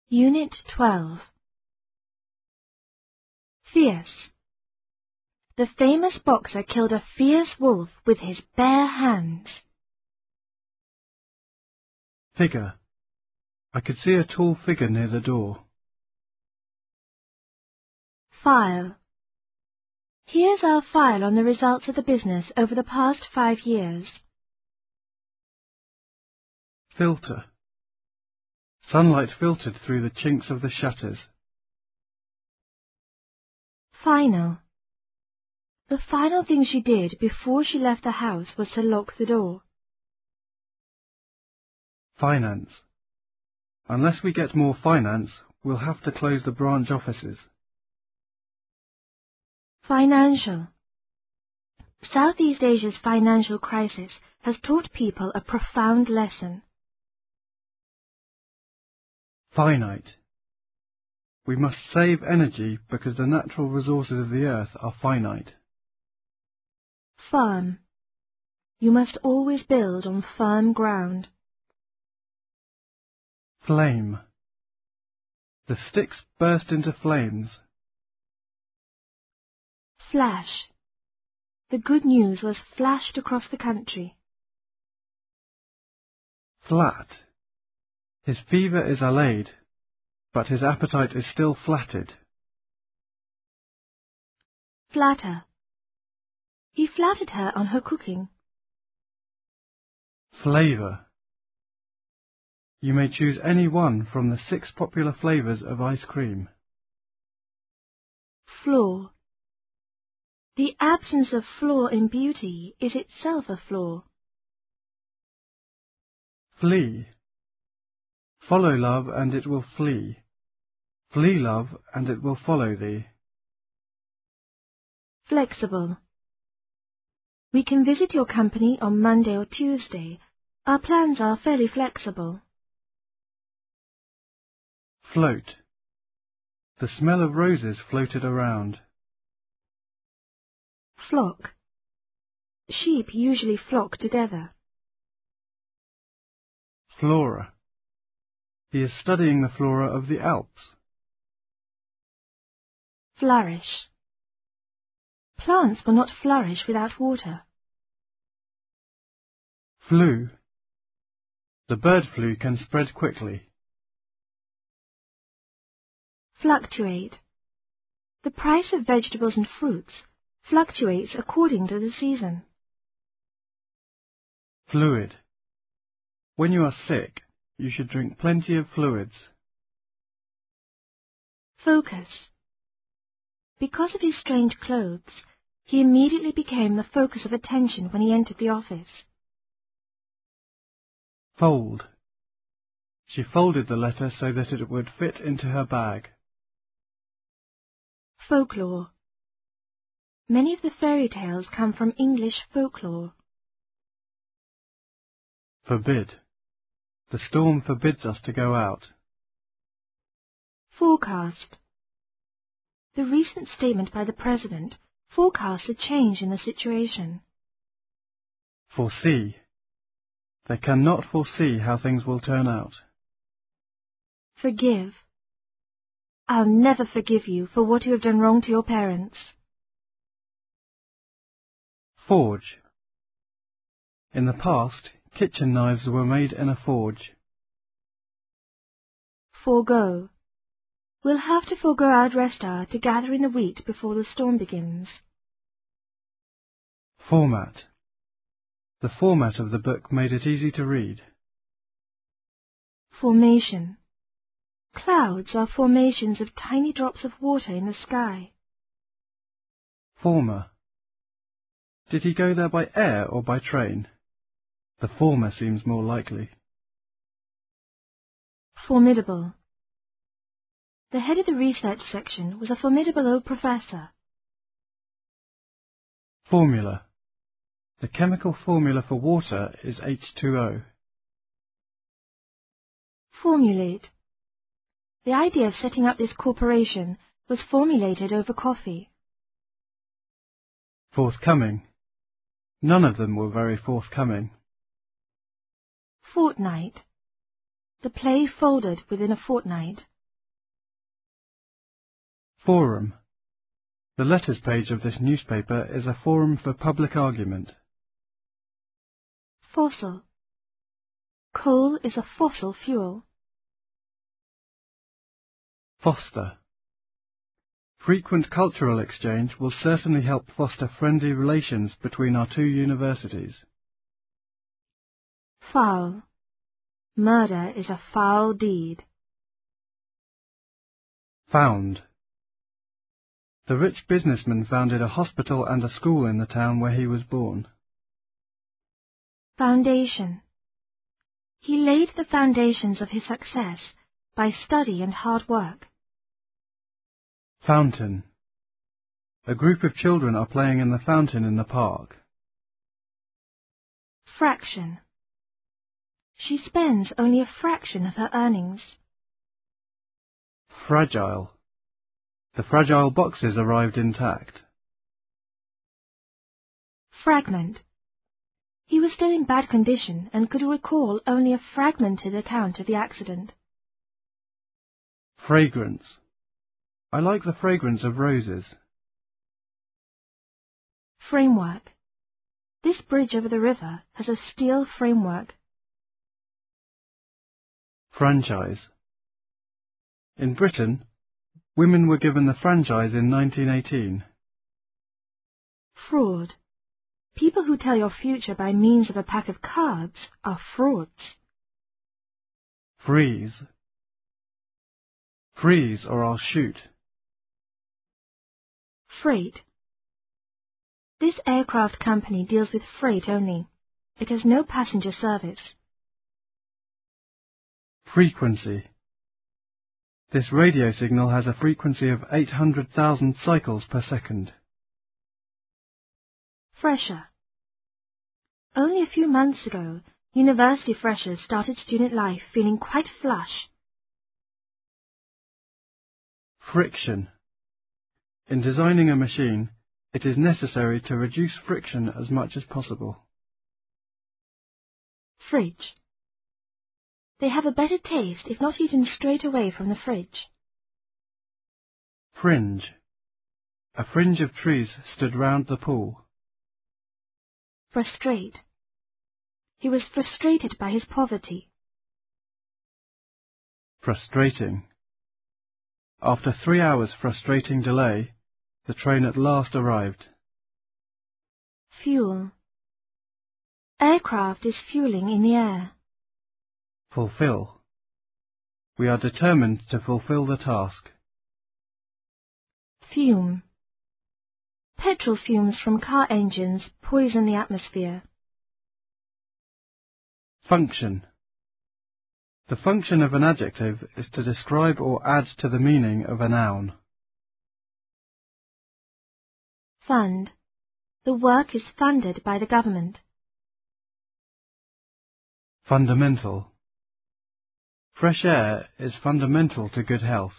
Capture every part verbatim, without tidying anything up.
Unit twelve. Fierce. The famous boxer killed a fierce wolf with his bare hands. Figure. I could see a tall figure near the door. File. Here's our file on the results of the business over the past five years. Filter. Sunlight filtered through the chinks of the shutters. Final. The final thing she did before she left the house was to lock the door. Finance. Unless we get more finance, we'll have to close the branch offices. Financial. Southeast Asia's financial crisis has taught people a profound lesson. Finite. We must save energy because the natural resources of the earth are finite. Firm. You must always build on firm ground. Flame. The sticks burst into flames. Flash. The good news was flashed across the country. Flat. His fever is allayed, but his appetite is still flatted. Flatter. He flattered her on her cooking. Flavour. You may choose any one from the six popular flavours of ice cream. Flaw. The absence of flaw in beauty is itself a flaw. Flee. Follow love and it will flee. Flee love and it will follow thee. Flexible. We can visit your company on Monday or Tuesday. Our plans are fairly flexible. Float. The smell of roses floated around. Flock. Sheep usually flock together. Flora. He is studying the flora of the Alps. Flourish. Plants will not flourish without water. Flu. The bird flu can spread quickly. Fluctuate. The price of vegetables and fruits fluctuates according to the season. Fluid. When you are sick, you should drink plenty of fluids. Focus. Because of his strange clothes, he immediately became the focus of attention when he entered the office. Fold. She folded the letter so that it would fit into her bag. Folklore. Many of the fairy tales come from English folklore. Forbid. The storm forbids us to go out. Forecast. The recent statement by the President forecasts a change in the situation. Foresee. They cannot foresee how things will turn out. Forgive. I'll never forgive you for what you have done wrong to your parents. Forge. In the past, kitchen knives were made in a forge. Forgo. We'll have to forego our rest hour to gather in the wheat before the storm begins. Format. The format of the book made it easy to read. Formation. Clouds are formations of tiny drops of water in the sky. Former. Did he go there by air or by train? The former seems more likely. Formidable. The head of the research section was a formidable old professor. Formula. The chemical formula for water is H two O. Formulate. The idea of setting up this corporation was formulated over coffee. Forthcoming. None of them were very forthcoming. Fortnight. The play folded within a fortnight. Forum. The letters page of this newspaper is a forum for public argument. Fossil. Coal is a fossil fuel. Foster. Frequent cultural exchange will certainly help foster friendly relations between our two universities. Foul. Murder is a foul deed. Found. The rich businessman founded a hospital and a school in the town where he was born. Foundation. He laid the foundations of his success by study and hard work. Fountain. A group of children are playing in the fountain in the park. Fraction. She spends only a fraction of her earnings. Fragile. The fragile boxes arrived intact. Fragment. He was still in bad condition and could recall only a fragmented account of the accident. Fragrance. I like the fragrance of roses. Framework. This bridge over the river has a steel framework. Franchise. In Britain, women were given the franchise in nineteen eighteen. Fraud. People who tell your future by means of a pack of cards are frauds. Freeze. Freeze or I'll shoot. Freight. This aircraft company deals with freight only. It has no passenger service. Frequency. This radio signal has a frequency of eight hundred thousand cycles per second. Fresher. Only a few months ago, university freshers started student life feeling quite flush. Friction. In designing a machine, it is necessary to reduce friction as much as possible. Fridge. They have a better taste if not eaten straight away from the fridge. Fringe. A fringe of trees stood round the pool. Frustrate. He was frustrated by his poverty. Frustrating. After three hours' frustrating delay, the train at last arrived. Fuel. Aircraft is fueling in the air. Fulfill. We are determined to fulfill the task. Fume. Petrol fumes from car engines poison the atmosphere. Function. The function of an adjective is to describe or add to the meaning of a noun. Fund. The work is funded by the government. Fundamental. Fresh air is fundamental to good health.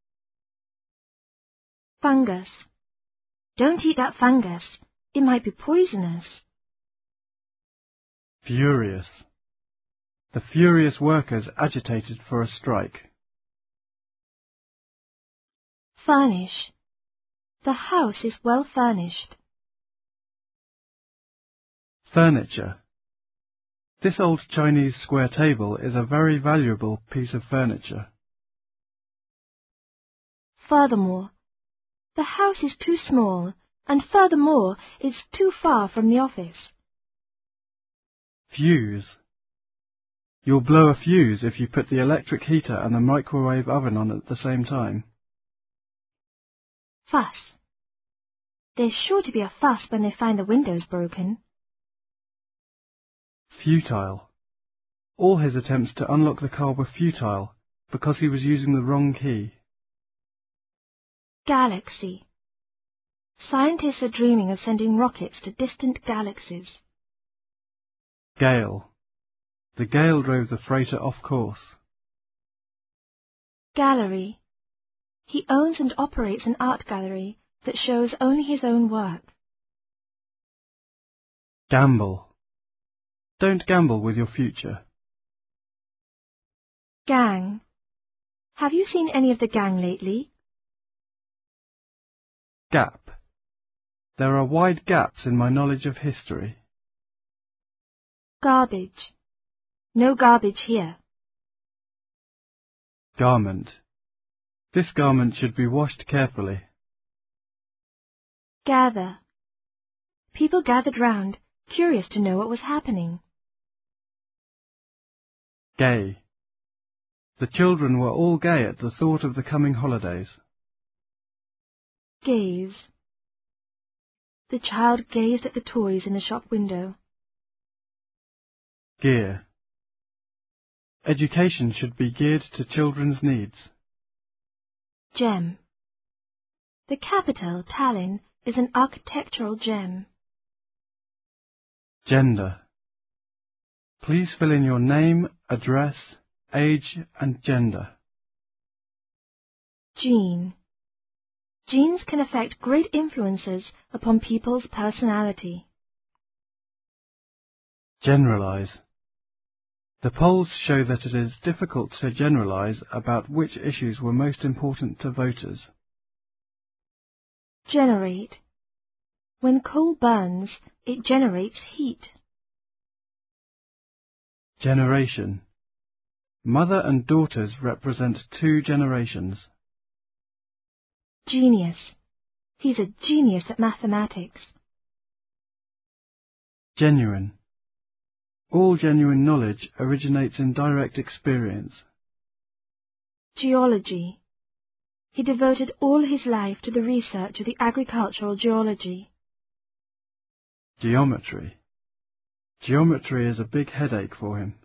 Fungus. Don't eat that fungus. It might be poisonous. Furious. The furious workers agitated for a strike. Furnish. The house is well furnished. Furniture. This old Chinese square table is a very valuable piece of furniture. Furthermore. The house is too small, and furthermore, it's too far from the office. Fuse. You'll blow a fuse if you put the electric heater and the microwave oven on at the same time. Fuss. There's sure to be a fuss when they find the windows broken. Futile. All his attempts to unlock the car were futile because he was using the wrong key. Galaxy. Scientists are dreaming of sending rockets to distant galaxies. Gale. The gale drove the freighter off course. Gallery. He owns and operates an art gallery that shows only his own work. Gamble. Don't gamble with your future. Gang. Have you seen any of the gang lately? Gap. There are wide gaps in my knowledge of history. Garbage. No garbage here. Garment. This garment should be washed carefully. Gather. People gathered round, curious to know what was happening. Gay. The children were all gay at the thought of the coming holidays. Gaze. The child gazed at the toys in the shop window. Gear. Education should be geared to children's needs. Gem. The capital, Tallinn, is an architectural gem. Gender. Please fill in your name, address, age and gender. Gene. Genes can affect great influences upon people's personality. Generalize. The polls show that it is difficult to generalize about which issues were most important to voters. Generate. When coal burns, it generates heat. Generation. Mother and daughters represent two generations. Genius. He's a genius at mathematics. Genuine. All genuine knowledge originates in direct experience. Geology. He devoted all his life to the research of the agricultural geology. Geometry. Geometry is a big headache for him.